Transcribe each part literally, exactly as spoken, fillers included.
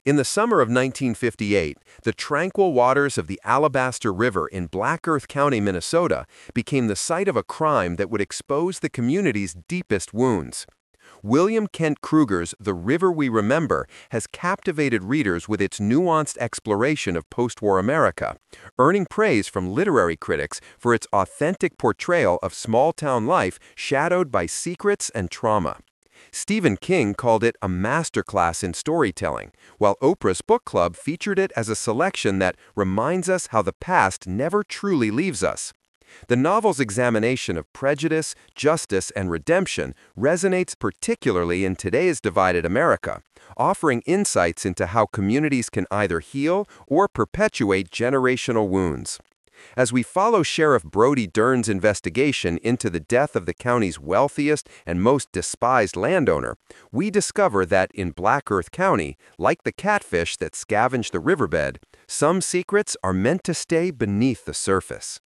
In the summer of nineteen fifty-eight, the tranquil waters of the Alabaster River in Black Earth County, Minnesota, became the site of a crime that would expose the community's deepest wounds. William Kent Kruger's The River We Remember has captivated readers with its nuanced exploration of post-war America, earning praise from literary critics for its authentic portrayal of small-town life shadowed by secrets and trauma. Stephen King called it a masterclass in storytelling, while Oprah's Book Club featured it as a selection that reminds us how the past never truly leaves us. The novel's examination of prejudice, justice, and redemption resonates particularly in today's divided America, offering insights into how communities can either heal or perpetuate generational wounds. As we follow Sheriff Brody Dern's investigation into the death of the county's wealthiest and most despised landowner, we discover that in Black Earth County, like the catfish that scavenge the riverbed, some secrets are meant to stay beneath the surface.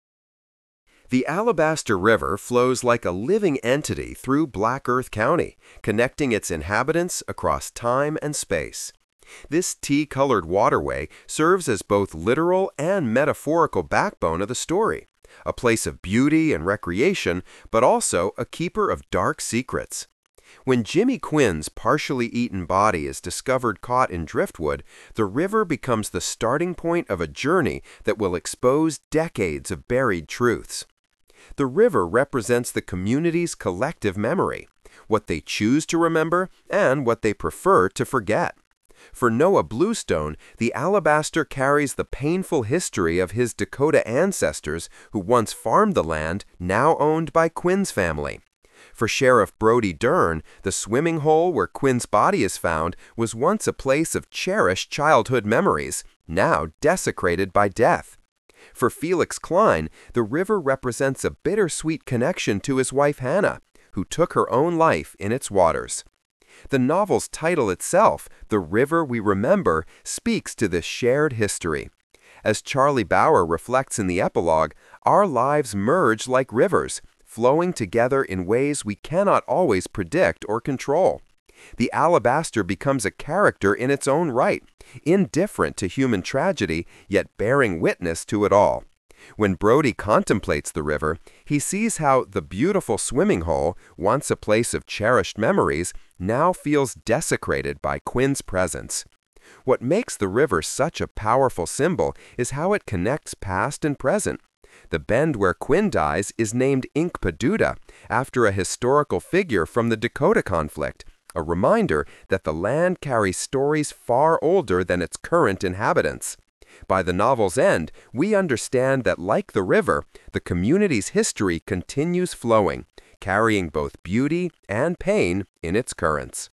The Alabaster River flows like a living entity through Black Earth County, connecting its inhabitants across time and space. This tea-colored waterway serves as both literal and metaphorical backbone of the story, a place of beauty and recreation, but also a keeper of dark secrets. When Jimmy Quinn's partially eaten body is discovered caught in driftwood, the river becomes the starting point of a journey that will expose decades of buried truths. The river represents the community's collective memory, what they choose to remember and what they prefer to forget. For Noah Bluestone, the Alabaster carries the painful history of his Dakota ancestors who once farmed the land now owned by Quinn's family. For Sheriff Brody Dern, the swimming hole where Quinn's body is found was once a place of cherished childhood memories, now desecrated by death. For Felix Klein, the river represents a bittersweet connection to his wife Hannah, who took her own life in its waters. The novel's title itself, The River We Remember, speaks to this shared history. As Charlie Bauer reflects in the epilogue, our lives merge like rivers, flowing together in ways we cannot always predict or control. The Alabaster becomes a character in its own right, indifferent to human tragedy, yet bearing witness to it all. When Brody contemplates the river, he sees how the beautiful swimming hole, once a place of cherished memories, now feels desecrated by Quinn's presence. What makes the river such a powerful symbol is how it connects past and present. The bend where Quinn dies is named Inkpaduta, after a historical figure from the Dakota conflict, a reminder that the land carries stories far older than its current inhabitants. By the novel's end, we understand that, like the river, the community's history continues flowing, carrying both beauty and pain in its currents.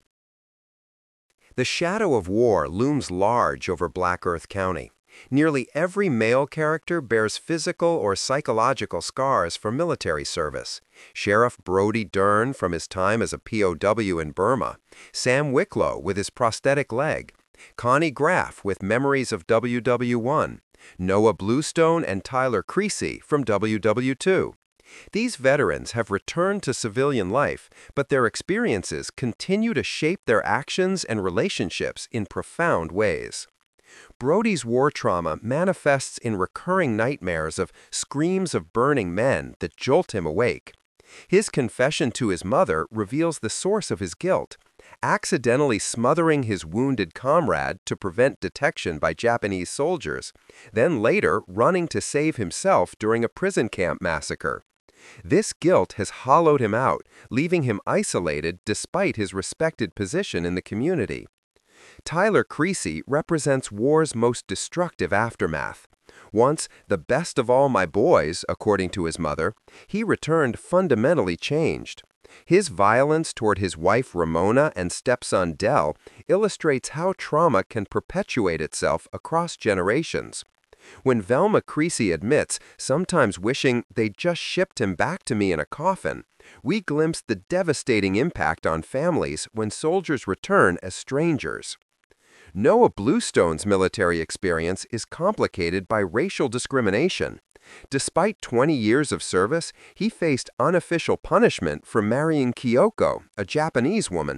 The shadow of war looms large over Black Earth County. Nearly every male character bears physical or psychological scars from military service. Sheriff Brody Dern from his time as a P O W in Burma, Sam Wicklow with his prosthetic leg, Connie Graff with memories of W W one, Noah Bluestone and Tyler Creasy from W W two. These veterans have returned to civilian life, but their experiences continue to shape their actions and relationships in profound ways. Brody's war trauma manifests in recurring nightmares of screams of burning men that jolt him awake. His confession to his mother reveals the source of his guilt, accidentally smothering his wounded comrade to prevent detection by Japanese soldiers, then later running to save himself during a prison camp massacre. This guilt has hollowed him out, leaving him isolated despite his respected position in the community. Tyler Creasy represents war's most destructive aftermath. Once the best of all my boys, according to his mother, he returned fundamentally changed. His violence toward his wife Ramona and stepson Dell illustrates how trauma can perpetuate itself across generations. When Velma Creasy admits sometimes wishing they'd just shipped him back to me in a coffin, we glimpse the devastating impact on families when soldiers return as strangers. Noah Bluestone's military experience is complicated by racial discrimination. Despite twenty years of service, he faced unofficial punishment for marrying Kyoko, a Japanese woman.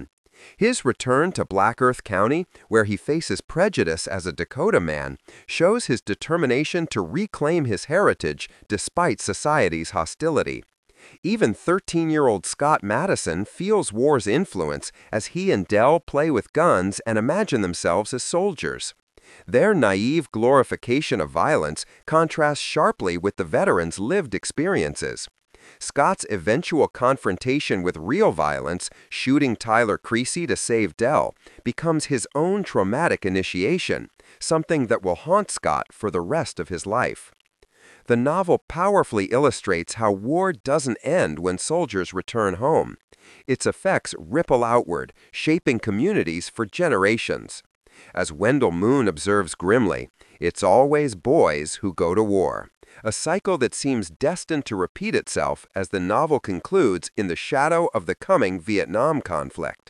His return to Black Earth County, where he faces prejudice as a Dakota man, shows his determination to reclaim his heritage despite society's hostility. Even thirteen-year-old Scott Madison feels war's influence as he and Dell play with guns and imagine themselves as soldiers. Their naive glorification of violence contrasts sharply with the veterans' lived experiences. Scott's eventual confrontation with real violence, shooting Tyler Creasy to save Dell, becomes his own traumatic initiation, something that will haunt Scott for the rest of his life. The novel powerfully illustrates how war doesn't end when soldiers return home. Its effects ripple outward, shaping communities for generations. As Wendell Moon observes grimly, it's always boys who go to war, a cycle that seems destined to repeat itself as the novel concludes in the shadow of the coming Vietnam conflict.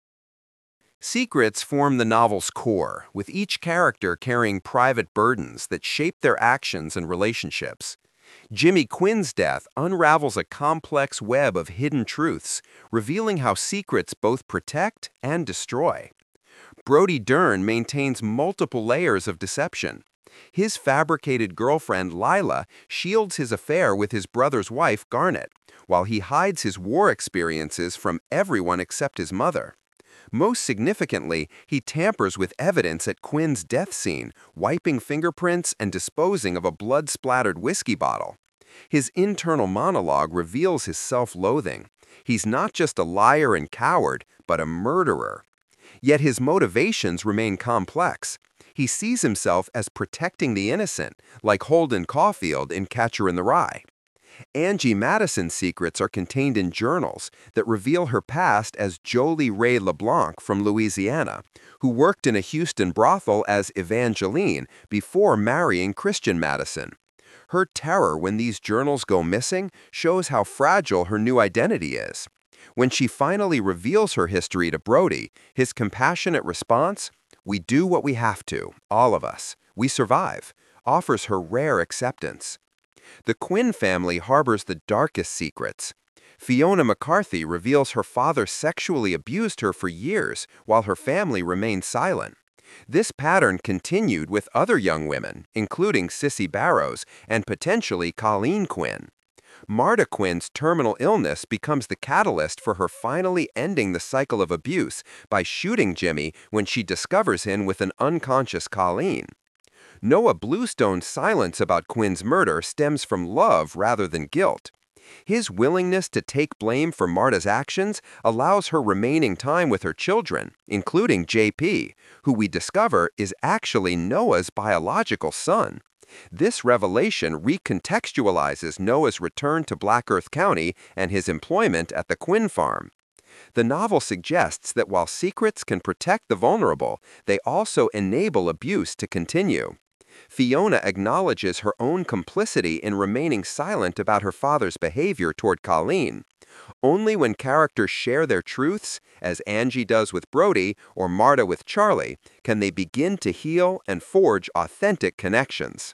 Secrets form the novel's core, with each character carrying private burdens that shape their actions and relationships. Jimmy Quinn's death unravels a complex web of hidden truths, revealing how secrets both protect and destroy. Brody Dern maintains multiple layers of deception. His fabricated girlfriend, Lila, shields his affair with his brother's wife, Garnet, while he hides his war experiences from everyone except his mother. Most significantly, he tampers with evidence at Quinn's death scene, wiping fingerprints and disposing of a blood-splattered whiskey bottle. His internal monologue reveals his self-loathing. He's not just a liar and coward, but a murderer. Yet his motivations remain complex. He sees himself as protecting the innocent, like Holden Caulfield in Catcher in the Rye. Angie Madison's secrets are contained in journals that reveal her past as Jolie Ray LeBlanc from Louisiana, who worked in a Houston brothel as Evangeline before marrying Christian Madison. Her terror when these journals go missing shows how fragile her new identity is. When she finally reveals her history to Brody, his compassionate response, "We do what we have to, all of us. We survive," offers her rare acceptance. The Quinn family harbors the darkest secrets. Fiona McCarthy reveals her father sexually abused her for years while her family remained silent. This pattern continued with other young women, including Sissy Barrows and potentially Colleen Quinn. Marta Quinn's terminal illness becomes the catalyst for her finally ending the cycle of abuse by shooting Jimmy when she discovers him with an unconscious Colleen. Noah Bluestone's silence about Quinn's murder stems from love rather than guilt. His willingness to take blame for Marta's actions allows her remaining time with her children, including J P, who we discover is actually Noah's biological son. This revelation recontextualizes Noah's return to Black Earth County and his employment at the Quinn farm. The novel suggests that while secrets can protect the vulnerable, they also enable abuse to continue. Fiona acknowledges her own complicity in remaining silent about her father's behavior toward Colleen. Only when characters share their truths, as Angie does with Brody or Marta with Charlie, can they begin to heal and forge authentic connections.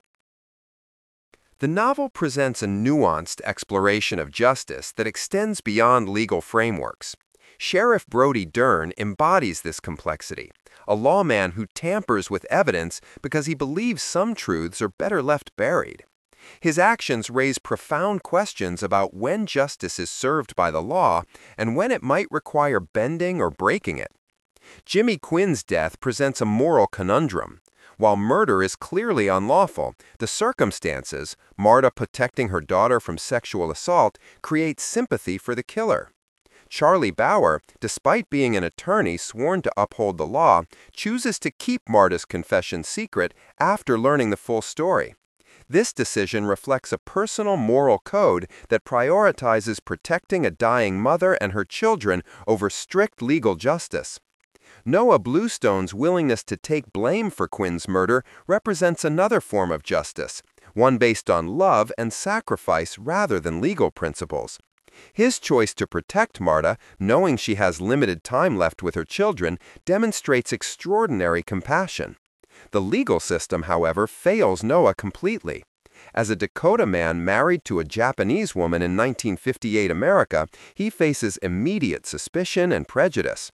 The novel presents a nuanced exploration of justice that extends beyond legal frameworks. Sheriff Brody Dern embodies this complexity, a lawman who tampers with evidence because he believes some truths are better left buried. His actions raise profound questions about when justice is served by the law and when it might require bending or breaking it. Jimmy Quinn's death presents a moral conundrum. While murder is clearly unlawful, the circumstances, Marta protecting her daughter from sexual assault, create sympathy for the killer. Charlie Bauer, despite being an attorney sworn to uphold the law, chooses to keep Marta's confession secret after learning the full story. This decision reflects a personal moral code that prioritizes protecting a dying mother and her children over strict legal justice. Noah Bluestone's willingness to take blame for Quinn's murder represents another form of justice, one based on love and sacrifice rather than legal principles. His choice to protect Marta, knowing she has limited time left with her children, demonstrates extraordinary compassion. The legal system, however, fails Noah completely. As a Dakota man married to a Japanese woman in nineteen fifty-eight America, he faces immediate suspicion and prejudice.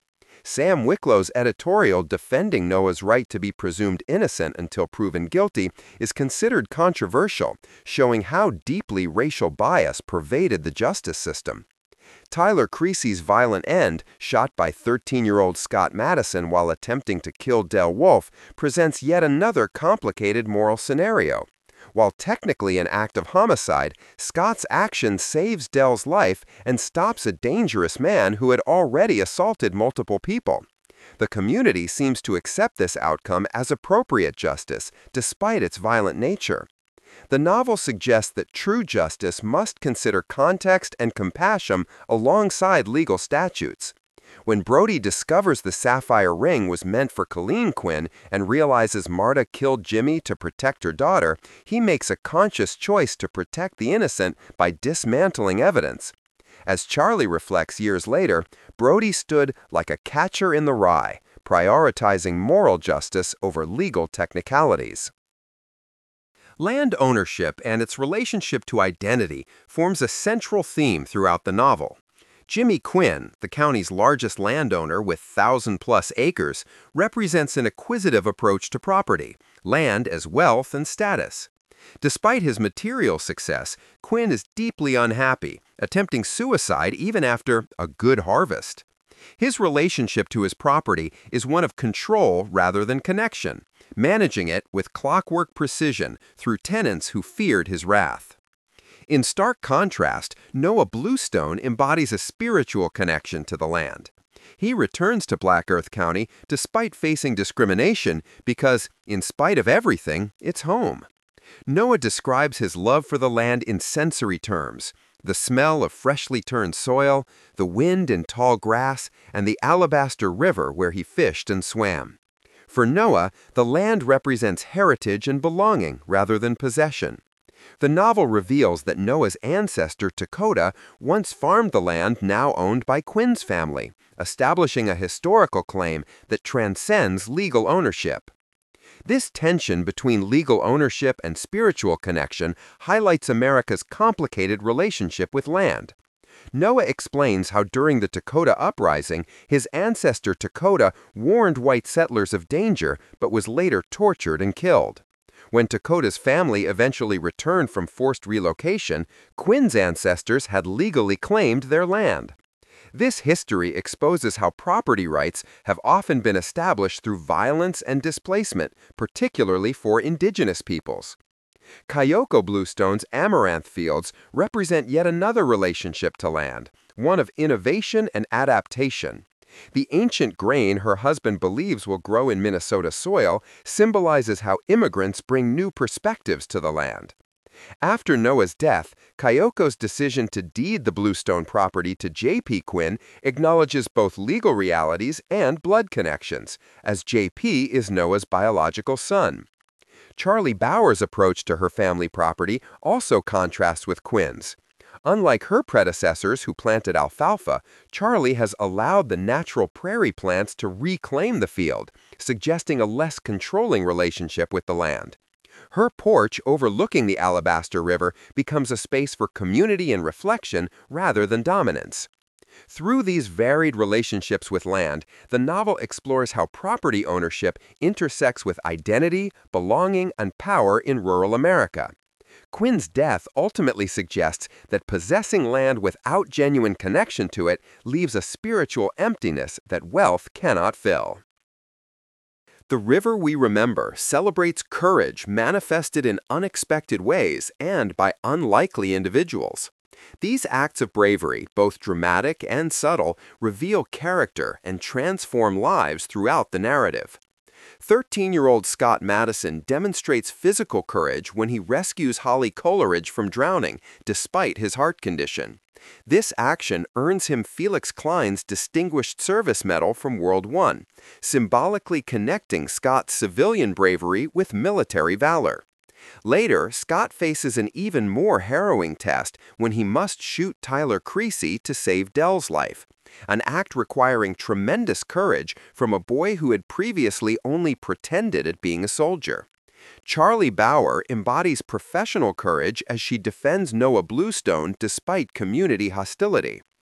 Sam Wicklow's editorial defending Noah's right to be presumed innocent until proven guilty is considered controversial, showing how deeply racial bias pervaded the justice system. Tyler Creasy's violent end, shot by thirteen-year-old Scott Madison while attempting to kill Del Wolfe, presents yet another complicated moral scenario. While technically an act of homicide, Scott's action saves Del's life and stops a dangerous man who had already assaulted multiple people. The community seems to accept this outcome as appropriate justice, despite its violent nature. The novel suggests that true justice must consider context and compassion alongside legal statutes. When Brody discovers the sapphire ring was meant for Colleen Quinn and realizes Marta killed Jimmy to protect her daughter, he makes a conscious choice to protect the innocent by dismantling evidence. As Charlie reflects years later, Brody stood like a catcher in the rye, prioritizing moral justice over legal technicalities. Land ownership and its relationship to identity forms a central theme throughout the novel. Jimmy Quinn, the county's largest landowner with thousand-plus acres, represents an acquisitive approach to property, land as wealth and status. Despite his material success, Quinn is deeply unhappy, attempting suicide even after a good harvest. His relationship to his property is one of control rather than connection, managing it with clockwork precision through tenants who feared his wrath. In stark contrast, Noah Bluestone embodies a spiritual connection to the land. He returns to Black Earth County despite facing discrimination because, in spite of everything, it's home. Noah describes his love for the land in sensory terms: the smell of freshly turned soil, the wind in tall grass, and the Alabaster River where he fished and swam. For Noah, the land represents heritage and belonging rather than possession. The novel reveals that Noah's ancestor, Dakota, once farmed the land now owned by Quinn's family, establishing a historical claim that transcends legal ownership. This tension between legal ownership and spiritual connection highlights America's complicated relationship with land. Noah explains how during the Dakota Uprising, his ancestor Dakota warned white settlers of danger but was later tortured and killed. When Dakota's family eventually returned from forced relocation, Quinn's ancestors had legally claimed their land. This history exposes how property rights have often been established through violence and displacement, particularly for indigenous peoples. Kayoko Bluestone's Amaranth Fields represent yet another relationship to land, one of innovation and adaptation. The ancient grain her husband believes will grow in Minnesota soil symbolizes how immigrants bring new perspectives to the land. After Noah's death, Kayoko's decision to deed the Bluestone property to J P Quinn acknowledges both legal realities and blood connections, as J P is Noah's biological son. Charlie Bauer's approach to her family property also contrasts with Quinn's. Unlike her predecessors who planted alfalfa, Charlie has allowed the natural prairie plants to reclaim the field, suggesting a less controlling relationship with the land. Her porch overlooking the Alabaster River becomes a space for community and reflection rather than dominance. Through these varied relationships with land, the novel explores how property ownership intersects with identity, belonging, and power in rural America. Quinn's death ultimately suggests that possessing land without genuine connection to it leaves a spiritual emptiness that wealth cannot fill. The River We Remember celebrates courage manifested in unexpected ways and by unlikely individuals. These acts of bravery, both dramatic and subtle, reveal character and transform lives throughout the narrative. thirteen-year-old Scott Madison demonstrates physical courage when he rescues Holly Coleridge from drowning, despite his heart condition. This action earns him Felix Klein's Distinguished Service Medal from World War One, symbolically connecting Scott's civilian bravery with military valor. Later, Scott faces an even more harrowing test when he must shoot Tyler Creasy to save Del's life, an act requiring tremendous courage from a boy who had previously only pretended at being a soldier. Charlie Bauer embodies professional courage as she defends Noah Bluestone despite community hostility.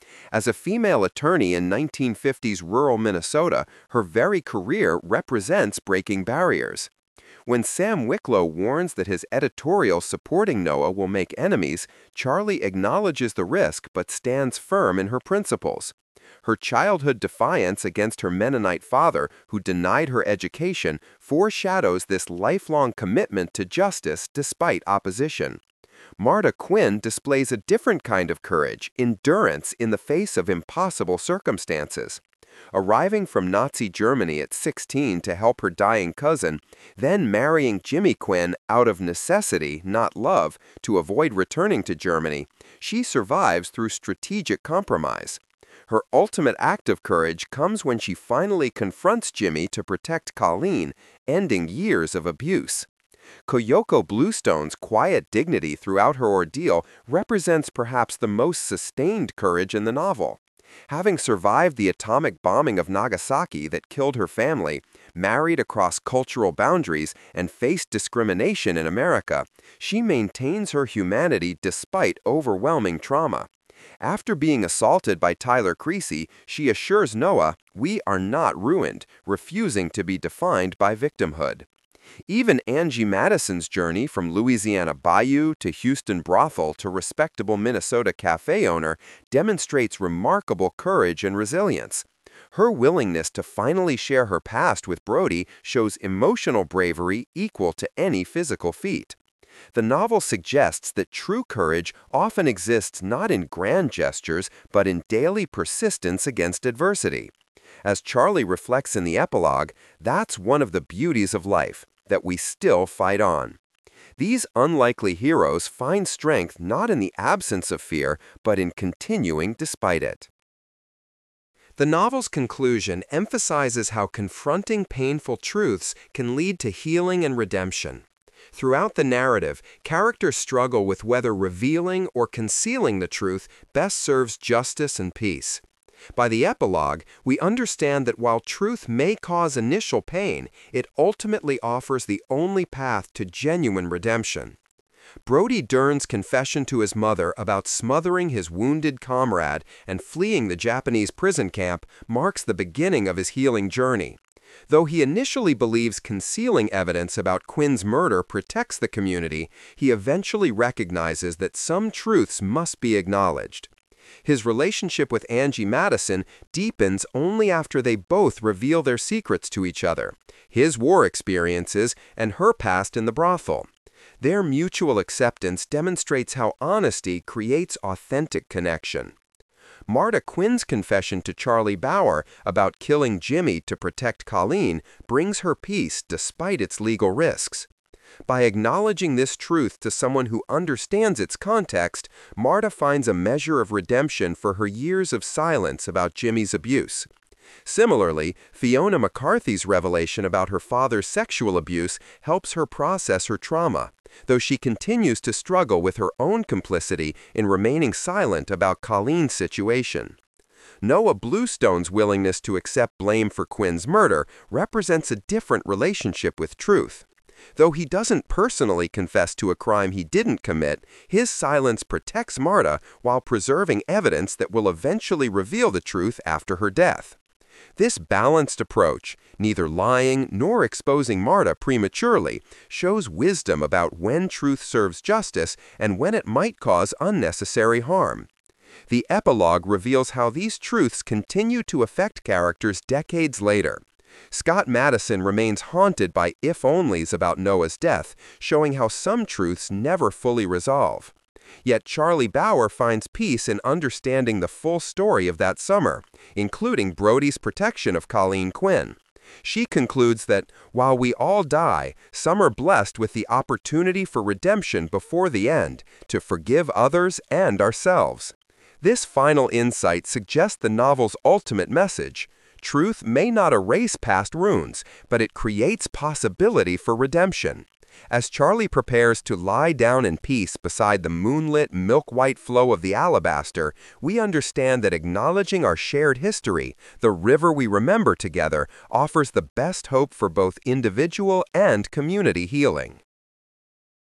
As a female attorney in nineteen fifties rural Minnesota, her very career represents breaking barriers. When Sam Wicklow warns that his editorial supporting Noah will make enemies, Charlie acknowledges the risk but stands firm in her principles. Her childhood defiance against her Mennonite father, who denied her education, foreshadows this lifelong commitment to justice despite opposition. Marta Quinn displays a different kind of courage, endurance in the face of impossible circumstances. Arriving from Nazi Germany at sixteen to help her dying cousin, then marrying Jimmy Quinn out of necessity, not love, to avoid returning to Germany, she survives through strategic compromise. Her ultimate act of courage comes when she finally confronts Jimmy to protect Colleen, ending years of abuse. Koyoko Bluestone's quiet dignity throughout her ordeal represents perhaps the most sustained courage in the novel. Having survived the atomic bombing of Nagasaki that killed her family, married across cultural boundaries, and faced discrimination in America, she maintains her humanity despite overwhelming trauma. After being assaulted by Tyler Creasy, she assures Noah, "We are not ruined," refusing to be defined by victimhood. Even Angie Madison's journey from Louisiana Bayou to Houston brothel to respectable Minnesota cafe owner demonstrates remarkable courage and resilience. Her willingness to finally share her past with Brody shows emotional bravery equal to any physical feat. The novel suggests that true courage often exists not in grand gestures, but in daily persistence against adversity. As Charlie reflects in the epilogue, that's one of the beauties of life, that we still fight on. These unlikely heroes find strength not in the absence of fear, but in continuing despite it. The novel's conclusion emphasizes how confronting painful truths can lead to healing and redemption. Throughout the narrative, characters struggle with whether revealing or concealing the truth best serves justice and peace. By the epilogue, we understand that while truth may cause initial pain, it ultimately offers the only path to genuine redemption. Brody Dern's confession to his mother about smothering his wounded comrade and fleeing the Japanese prison camp marks the beginning of his healing journey. Though he initially believes concealing evidence about Quinn's murder protects the community, he eventually recognizes that some truths must be acknowledged. His relationship with Angie Madison deepens only after they both reveal their secrets to each other, his war experiences and her past in the brothel. Their mutual acceptance demonstrates how honesty creates authentic connection. Marta Quinn's confession to Charlie Bauer about killing Jimmy to protect Colleen brings her peace despite its legal risks. By acknowledging this truth to someone who understands its context, Marta finds a measure of redemption for her years of silence about Jimmy's abuse. Similarly, Fiona McCarthy's revelation about her father's sexual abuse helps her process her trauma, though she continues to struggle with her own complicity in remaining silent about Colleen's situation. Noah Bluestone's willingness to accept blame for Quinn's murder represents a different relationship with truth. Though he doesn't personally confess to a crime he didn't commit, his silence protects Marta while preserving evidence that will eventually reveal the truth after her death. This balanced approach, neither lying nor exposing Marta prematurely, shows wisdom about when truth serves justice and when it might cause unnecessary harm. The epilogue reveals how these truths continue to affect characters decades later. Scott Madison remains haunted by if-onlys about Noah's death, showing how some truths never fully resolve. Yet Charlie Bauer finds peace in understanding the full story of that summer, including Brody's protection of Colleen Quinn. She concludes that, while we all die, some are blessed with the opportunity for redemption before the end, to forgive others and ourselves. This final insight suggests the novel's ultimate message. Truth may not erase past wounds, but it creates possibility for redemption. As Charlie prepares to lie down in peace beside the moonlit, milk-white flow of the Alabaster, we understand that acknowledging our shared history, the river we remember together, offers the best hope for both individual and community healing.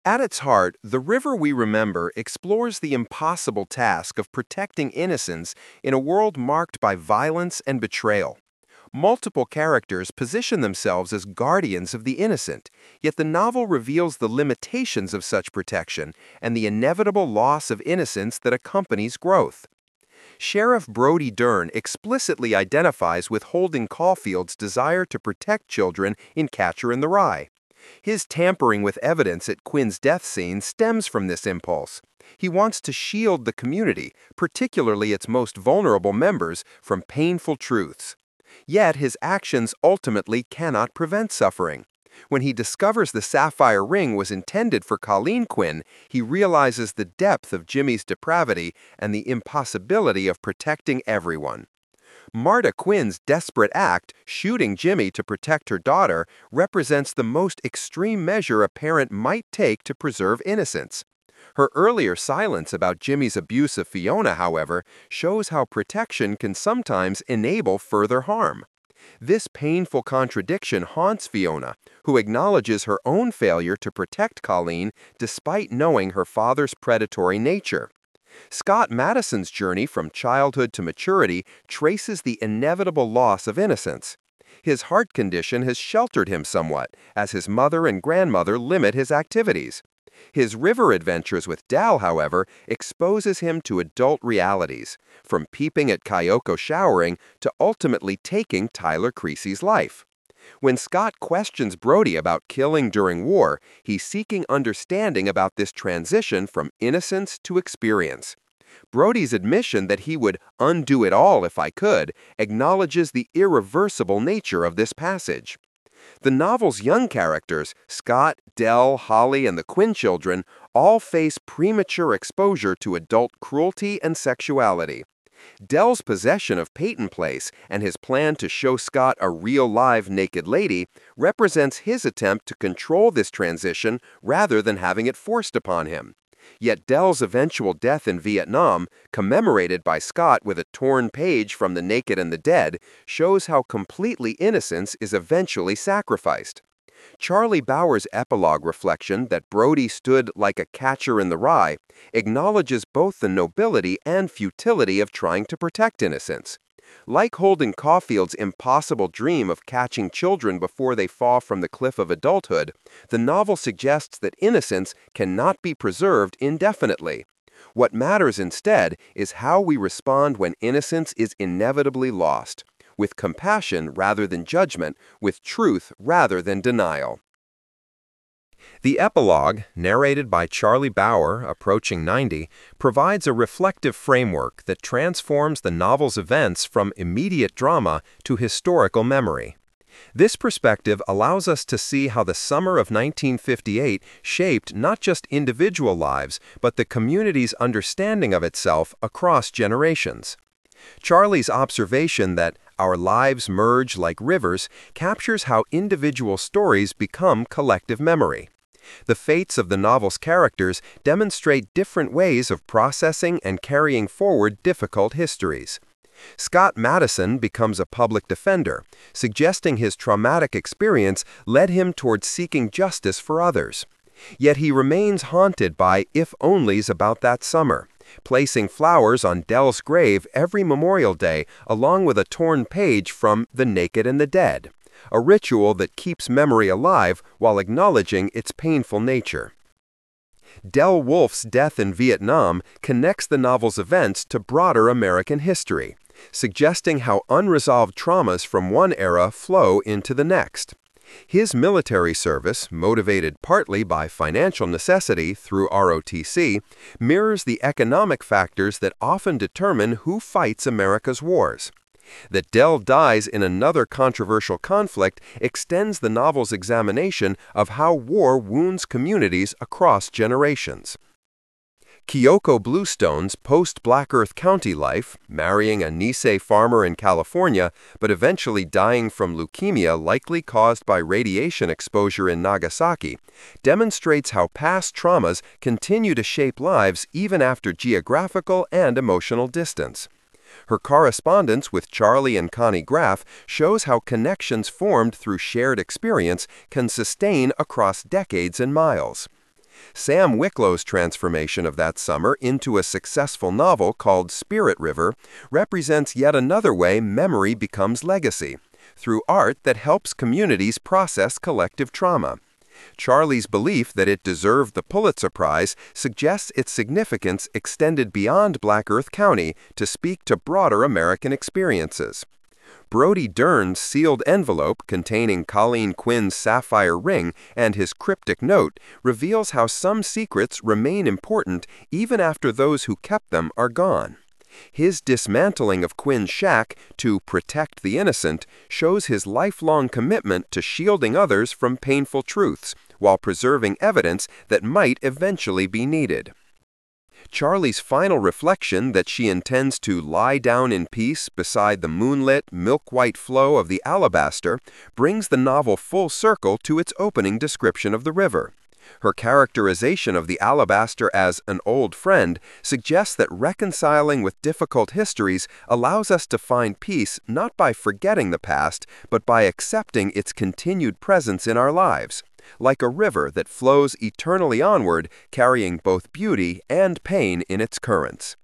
At its heart, The River We Remember explores the impossible task of protecting innocence in a world marked by violence and betrayal. Multiple characters position themselves as guardians of the innocent, yet the novel reveals the limitations of such protection and the inevitable loss of innocence that accompanies growth. Sheriff Brody Dern explicitly identifies with Holden Caulfield's desire to protect children in Catcher in the Rye. His tampering with evidence at Quinn's death scene stems from this impulse. He wants to shield the community, particularly its most vulnerable members, from painful truths. Yet his actions ultimately cannot prevent suffering. When he discovers the sapphire ring was intended for Colleen Quinn, he realizes the depth of Jimmy's depravity and the impossibility of protecting everyone. Marta Quinn's desperate act, shooting Jimmy to protect her daughter, represents the most extreme measure a parent might take to preserve innocence. Her earlier silence about Jimmy's abuse of Fiona, however, shows how protection can sometimes enable further harm. This painful contradiction haunts Fiona, who acknowledges her own failure to protect Colleen despite knowing her father's predatory nature. Scott Madison's journey from childhood to maturity traces the inevitable loss of innocence. His heart condition has sheltered him somewhat, as his mother and grandmother limit his activities. His river adventures with Dal, however, exposes him to adult realities, from peeping at Kyoko showering to ultimately taking Tyler Creasy's life. When Scott questions Brody about killing during war, he's seeking understanding about this transition from innocence to experience. Brody's admission that he would undo it all if I could acknowledges the irreversible nature of this passage. The novel's young characters, Scott, Dell, Holly, and the Quinn children, all face premature exposure to adult cruelty and sexuality. Dell's possession of Peyton Place and his plan to show Scott a real live naked lady represents his attempt to control this transition rather than having it forced upon him. Yet Dell's eventual death in Vietnam, commemorated by Scott with a torn page from The Naked and the Dead, shows how completely innocence is eventually sacrificed. Charlie Bauer's epilogue reflection that Brody stood like a catcher in the rye acknowledges both the nobility and futility of trying to protect innocence. Like Holden Caulfield's impossible dream of catching children before they fall from the cliff of adulthood, the novel suggests that innocence cannot be preserved indefinitely. What matters instead is how we respond when innocence is inevitably lost, with compassion rather than judgment, with truth rather than denial. The epilogue, narrated by Charlie Bauer, approaching ninety, provides a reflective framework that transforms the novel's events from immediate drama to historical memory. This perspective allows us to see how the summer of nineteen fifty-eight shaped not just individual lives, but the community's understanding of itself across generations. Charlie's observation that our lives merge like rivers captures how individual stories become collective memory. The fates of the novel's characters demonstrate different ways of processing and carrying forward difficult histories. Scott Madison becomes a public defender, suggesting his traumatic experience led him towards seeking justice for others. Yet he remains haunted by if-onlys about that summer, placing flowers on Dell's grave every Memorial Day along with a torn page from The Naked and the Dead, a ritual that keeps memory alive while acknowledging its painful nature. Del Wolfe's death in Vietnam connects the novel's events to broader American history, suggesting how unresolved traumas from one era flow into the next. His military service, motivated partly by financial necessity through R O T C, mirrors the economic factors that often determine who fights America's wars. That Dell dies in another controversial conflict extends the novel's examination of how war wounds communities across generations. Kyoko Bluestone's post-Black Earth County life, marrying a Nisei farmer in California, but eventually dying from leukemia likely caused by radiation exposure in Nagasaki, demonstrates how past traumas continue to shape lives even after geographical and emotional distance. Her correspondence with Charlie and Connie Graff shows how connections formed through shared experience can sustain across decades and miles. Sam Wicklow's transformation of that summer into a successful novel called Spirit River represents yet another way memory becomes legacy, through art that helps communities process collective trauma. Charlie's belief that it deserved the Pulitzer Prize suggests its significance extended beyond Black Earth County to speak to broader American experiences. Brody Dern's sealed envelope containing Colleen Quinn's sapphire ring and his cryptic note reveals how some secrets remain important even after those who kept them are gone. His dismantling of Quinn's shack to protect the innocent shows his lifelong commitment to shielding others from painful truths while preserving evidence that might eventually be needed. Charlie's final reflection that she intends to lie down in peace beside the moonlit, milk-white flow of the Alabaster brings the novel full circle to its opening description of the river. Her characterization of the Alabaster as an old friend suggests that reconciling with difficult histories allows us to find peace not by forgetting the past, but by accepting its continued presence in our lives, like a river that flows eternally onward, carrying both beauty and pain in its currents.